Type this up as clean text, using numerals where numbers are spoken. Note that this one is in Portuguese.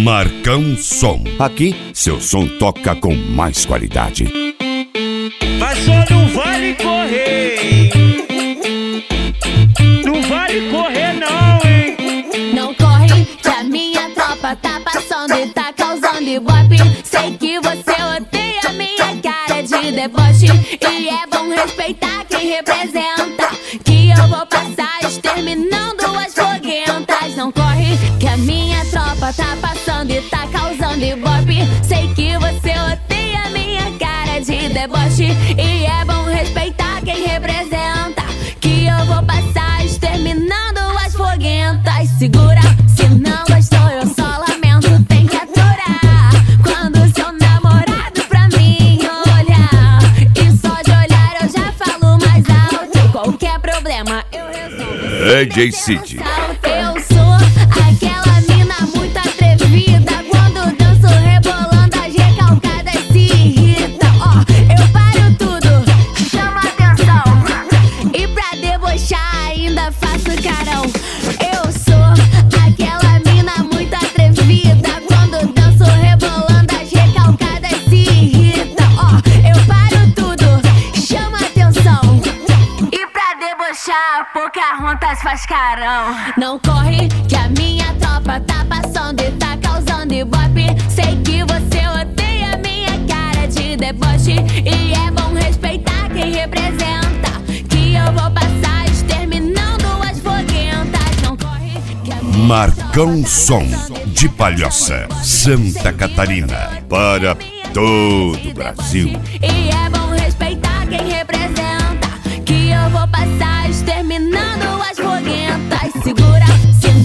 Marcão Som. Aqui, seu som toca com mais qualidade. Mas só não vale correr, hein? Não vale correr não, hein? Não corre, que a minha tropa tá passando e tá causando ibope. Sei que você odeia minha cara de deboche, e é bom respeitar quem representa, que eu vou passar exterminando as foguentas. Não corre, que a minha tropa tá passando e tá causando ibope. Sei que você odeia minha cara de deboche, e é bom respeitar quem representa, que eu vou passar exterminando as foguentas. Segura, se não gostou eu só lamento, tem que aturar. Quando seu namorado pra mim olhar, e só de olhar eu já falo mais alto. Qualquer problema eu resolvo. DJ Cid. Eu sou aquela mina muito atrevida, quando danço rebolando as recalcadas se irritam. Ó, eu paro tudo, chama atenção, e pra debochar ainda faço carão. Eu sou aquela mina muito atrevida, quando danço rebolando as recalcadas se irritam. Ó, eu paro tudo, chama atenção, e pra debochar Pocahontas faz carão. Não corre, que a minha tropa tá passando e tá causando ibope. Sei que você odeia minha cara de deboche, e é bom respeitar quem representa, que eu vou passar exterminando as foguentas. Não corre, que a minha Marcão Som, de Palhoça, Santa Catarina, para todo o Brasil. E é bom respeitar quem representa, que eu vou passar exterminando as foguentas. Segura, se